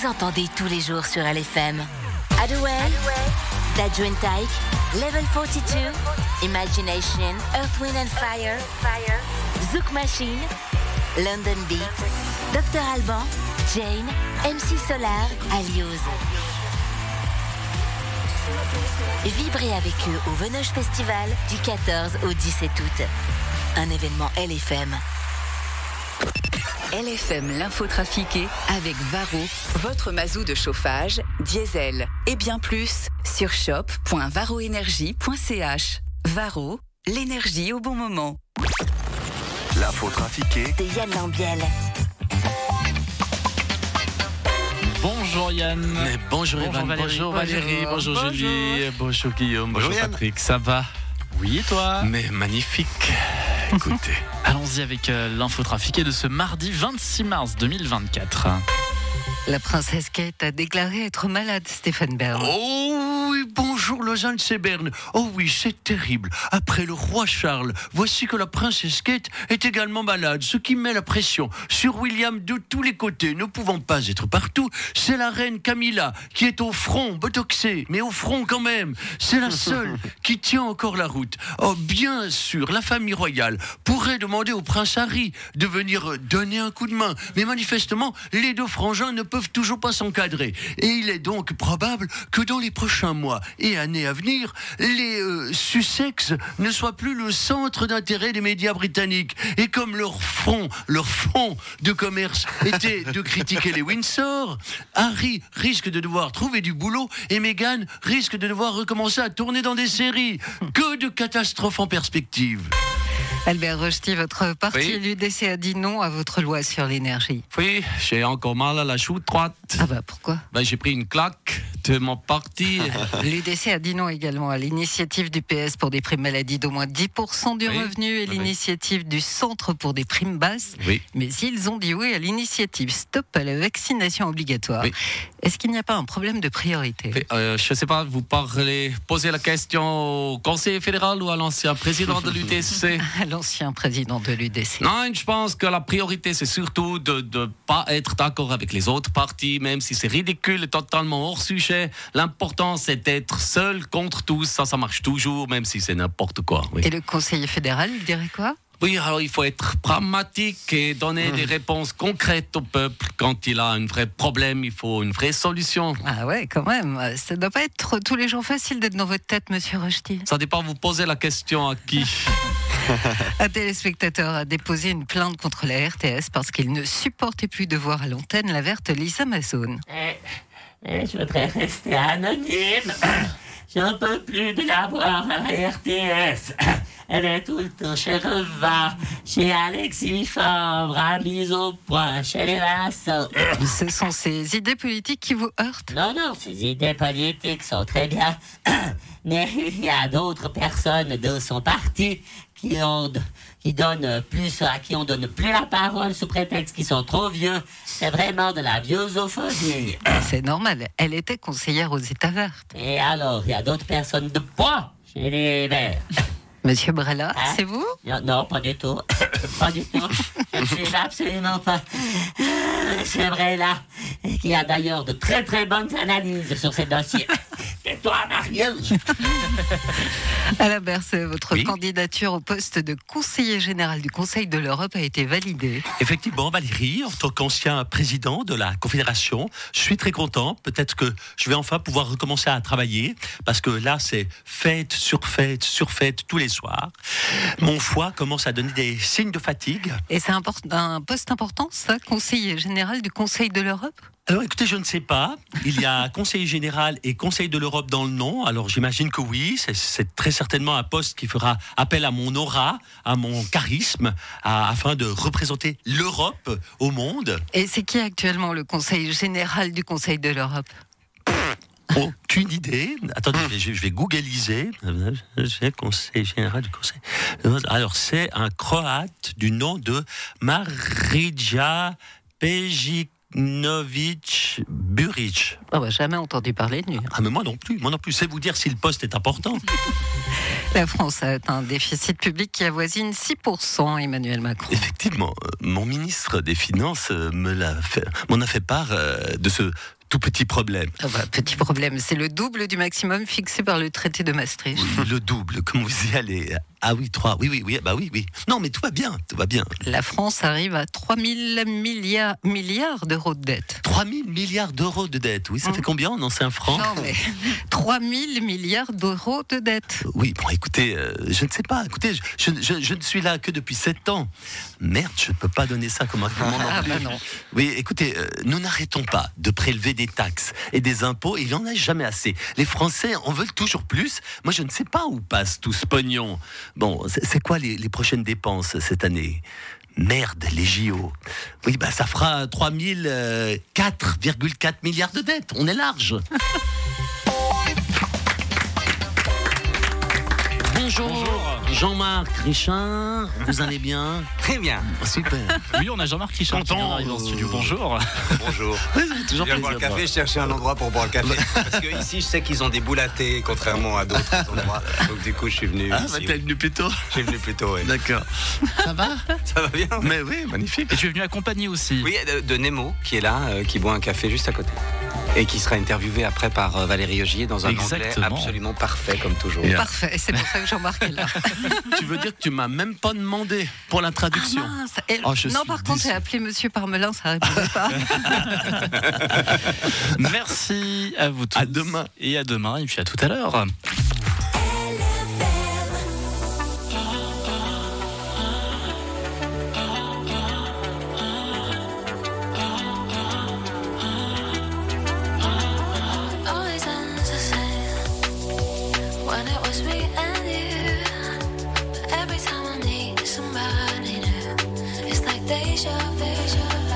entendez tous les jours sur LFM. Adwell, Dadju and Tyke, Level 42, Imagination, Earth, Wind and Fire, Zouk Machine, London Beat, Dr Alban, Jane, MC Solar, Aliose. Vibrez avec eux au Venoge Festival du 14 au 17 août. Un événement LFM. LFM l'info trafiquée avec Varro, votre mazou de chauffage, diesel et bien plus sur shop.varroenergie.ch. Varro, l'énergie au bon moment. L'info trafiquée De Yann Lambiel. Bonjour Yann. Mais bonjour Evan, bonjour Valérie, bonjour Julie, bonjour Guillaume, bonjour Patrick, ça va? Oui, et toi? Mais magnifique. Écoutez. Allons-y avec l'info trafiquée de ce mardi 26 mars 2024. La princesse Kate a déclaré être malade, Stéphane Bern. Oh oui, bonjour Lausanne, c'est Berne. Oh oui, c'est terrible. Après le roi Charles, voici que la princesse Kate est également malade, ce qui met la pression sur William de tous les côtés. Ne pouvant pas être partout, c'est la reine Camilla qui est au front, botoxée, mais au front quand même. C'est la seule qui tient encore la route. Oh, bien sûr, la famille royale pourrait demander au prince Harry de venir donner un coup de main, mais manifestement, les deux frangins ne peuvent toujours pas s'encadrer. Et il est donc probable que dans les prochains mois et années à venir, les Sussex ne soient plus le centre d'intérêt des médias britanniques. Et comme leur fond de commerce était de critiquer les Windsor, Harry risque de devoir trouver du boulot et Meghan risque de devoir recommencer à tourner dans des séries. Que de catastrophes en perspective. Albert Rochety, votre parti l'UDC a dit non à votre loi sur l'énergie. Oui, j'ai encore mal à la cheville droite. Ah bah pourquoi? J'ai pris une claque de mon parti. L'UDC a dit non également à l'initiative du PS pour des primes maladie d'au moins 10% du revenu et l'initiative du Centre pour des primes basses. Oui. Mais ils ont dit oui à l'initiative Stop à la vaccination obligatoire. Oui. Est-ce qu'il n'y a pas un problème de priorité? Je ne sais pas, vous posez la question au conseiller fédéral ou à l'ancien président de l'UDC? L'ancien président de l'UDC. Non, je pense que la priorité, c'est surtout de ne pas être d'accord avec les autres partis, même si c'est ridicule et totalement hors sujet. L'important, c'est d'être seul contre tous. Ça marche toujours, même si c'est n'importe quoi. Oui. Et le conseiller fédéral, il dirait quoi? Oui, alors il faut être pragmatique et donner des réponses concrètes au peuple. Quand il a un vrai problème, il faut une vraie solution. Ah ouais, quand même. Ça ne doit pas être tous les jours facile d'être dans votre tête, monsieur Rochety. Ça dépend, vous posez la question à qui? Un téléspectateur a déposé une plainte contre la RTS parce qu'il ne supportait plus de voir à l'antenne la verte Lisa Mazzone. Je voudrais rester anonyme. J'en peux plus de la voir à la RTS. Elle est tout le temps chez Reva, chez Alexis Fabre, à mise au point, chez les Vincent. Ce sont ces idées politiques qui vous heurtent? Non, ces idées politiques sont très bien. Mais il y a d'autres personnes de son parti à qui on donne plus la parole sous prétexte qu'ils sont trop vieux. C'est vraiment de la vieusophobie. C'est normal. Elle était conseillère aux États verts. Et alors, il y a d'autres personnes de poids chez les Verts. Monsieur Brella, c'est vous? Non, pas du tout. Pas du tout. Je ne suis absolument pas Monsieur Brella, qui a d'ailleurs de très très bonnes analyses sur ces dossiers. Et toi, Marius? Alain Berset, votre candidature au poste de conseiller général du Conseil de l'Europe a été validée. Effectivement, Valérie, en tant qu'ancien président de la Confédération, je suis très content. Peut-être que je vais enfin pouvoir recommencer à travailler, parce que là, c'est fête sur fête sur fête tous les soirs. Mon foie commence à donner des signes de fatigue. Et c'est un poste important, ça, conseiller général du Conseil de l'Europe? Alors écoutez, je ne sais pas. Il y a conseiller général et conseil de l'Europe dans le nom. Alors j'imagine que oui, c'est très certainement un poste qui fera appel à mon aura, à mon charisme, afin de représenter l'Europe au monde. Et c'est qui actuellement le conseil général du Conseil de l'Europe? Aucune idée. Attendez, je vais googliser. Conseil général du Conseil. Alors c'est un Croate du nom de Marija Pejinović Burić. Jamais entendu parler de lui. Mais moi non plus. C'est vous dire si le poste est important. La France a un déficit public qui avoisine 6%, Emmanuel Macron. Effectivement, mon ministre des Finances m'en a fait part de ce tout petit problème. Petit problème, c'est le double du maximum fixé par le traité de Maastricht. Oui, le double, comment vous y allez? Ah oui, 3, oui, oui. Non, mais tout va bien. La France arrive à 3 000 milliards d'euros de dette. 3 000 milliards d'euros de dette, oui, ça fait combien en ancien franc? Non, mais 3 000 milliards d'euros de dette. Oui, bon, écoutez, je ne sais pas, je ne suis là que depuis 7 ans. Merde, je ne peux pas donner ça comme argument. Ah bah non. Oui, écoutez, nous n'arrêtons pas de prélever des taxes et des impôts, il n'y en a jamais assez. Les Français en veulent toujours plus. Moi, je ne sais pas où passe tout ce pognon. Bon, c'est quoi les prochaines dépenses cette année? Merde, les JO. Oui, ça fera 4,4 milliards de dettes. On est large. Bonjour, Jean-Marc Richard, vous allez bien? Très bien. Super. Oui, on a Jean-Marc Richard qui vient d'arriver dans le studio. Bonjour. Bonjour. Oui, ça fait toujours Je viens boire le café, je cherchais un endroit pour boire le café. Parce que ici, je sais qu'ils ont des boules à thé, contrairement à d'autres endroits. Donc du coup, je suis venu ici. T'es venu plus tôt? Je suis venu plus tôt, oui. D'accord. Ça va? Ça va bien? Mais oui, magnifique. Et tu es venu accompagner aussi. Oui, de Nemo, qui est là, qui boit un café juste à côté. Et qui sera interviewé après par Valérie Ogier dans un anglais absolument parfait, comme toujours. Parfait, c'est pour ça que Jean-Marc est là. Tu veux dire que tu m'as même pas demandé pour la traduction? Non, par contre, j'ai appelé Monsieur Parmelin, ça répondait pas. Merci à vous tous. À demain. Et à demain, et puis à tout à l'heure. Every time I need somebody new, it's like deja vu.